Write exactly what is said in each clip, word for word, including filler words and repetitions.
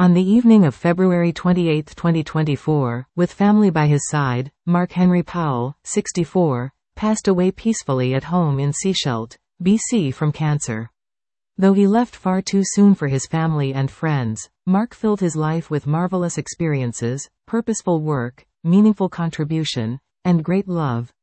On the evening of February twenty-eighth, twenty twenty-four, with family by his side, Mark Henry Powell, sixty-four, passed away peacefully at home in Sechelt, B C from cancer. Though he left far too soon for his family and friends, Mark filled his life with marvelous experiences, purposeful work, meaningful contribution, and great love.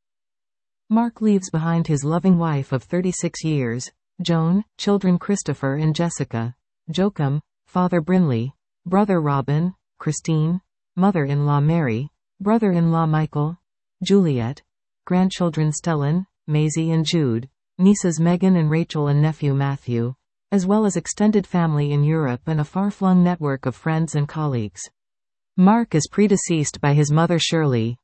Mark leaves behind his loving wife of thirty-six years, Joan, children Christopher and Jessica, Joachim, father Brinley, brother Robin, Christine, mother-in-law Mary, brother-in-law Michael, Juliet, grandchildren Stellan, Maisie and Jude, nieces Megan and Rachel and nephew Matthew, as well as extended family in Europe and a far-flung network of friends and colleagues. Mark is predeceased by his mother Shirley.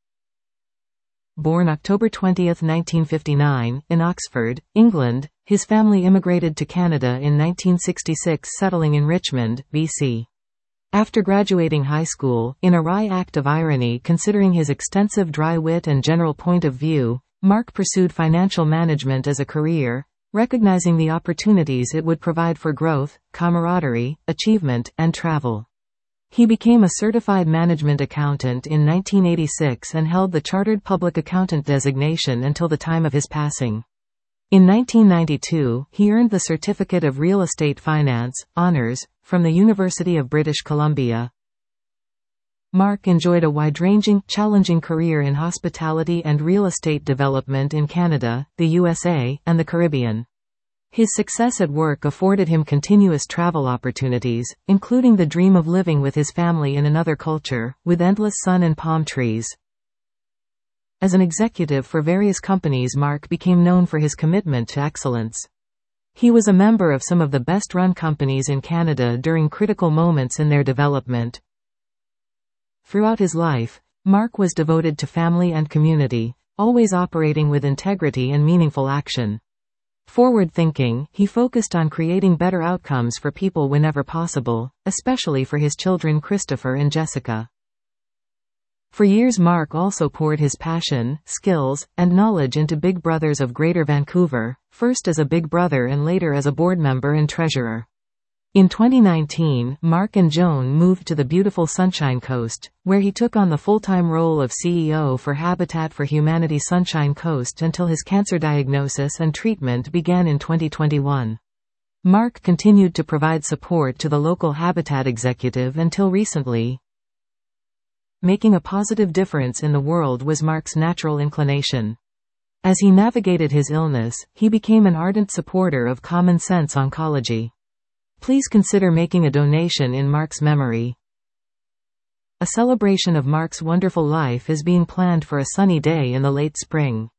Born October twentieth, nineteen fifty-nine, in Oxford, England, his family immigrated to Canada in nineteen sixty-six, settling in Richmond, B C. After graduating high school, in a wry act of irony considering his extensive dry wit and general point of view, Mark pursued financial management as a career, recognizing the opportunities it would provide for growth, camaraderie, achievement, and travel. He became a certified management accountant in nineteen eighty-six and held the Chartered Public Accountant designation until the time of his passing. In nineteen ninety-two, he earned the Certificate of Real Estate Finance, Honours, from the University of British Columbia. Mark enjoyed a wide-ranging, challenging career in hospitality and real estate development in Canada, the U S A, and the Caribbean. His success at work afforded him continuous travel opportunities, including the dream of living with his family in another culture, with endless sun and palm trees. As an executive for various companies, Mark became known for his commitment to excellence. He was a member of some of the best-run companies in Canada during critical moments in their development. Throughout his life, Mark was devoted to family and community, always operating with integrity and meaningful action. Forward-thinking, he focused on creating better outcomes for people whenever possible, especially for his children Christopher and Jessica. For years Mark also poured his passion, skills, and knowledge into Big Brothers of Greater Vancouver, first as a Big Brother and later as a board member and treasurer. In twenty nineteen, Mark and Joan moved to the beautiful Sunshine Coast, where he took on the full-time role of C E O for Habitat for Humanity Sunshine Coast until his cancer diagnosis and treatment began in twenty twenty-one. Mark continued to provide support to the local Habitat executive until recently. Making a positive difference in the world was Mark's natural inclination. As he navigated his illness, he became an ardent supporter of common sense oncology. Please consider making a donation in Mark's memory. A celebration of Mark's wonderful life is being planned for a sunny day in the late spring.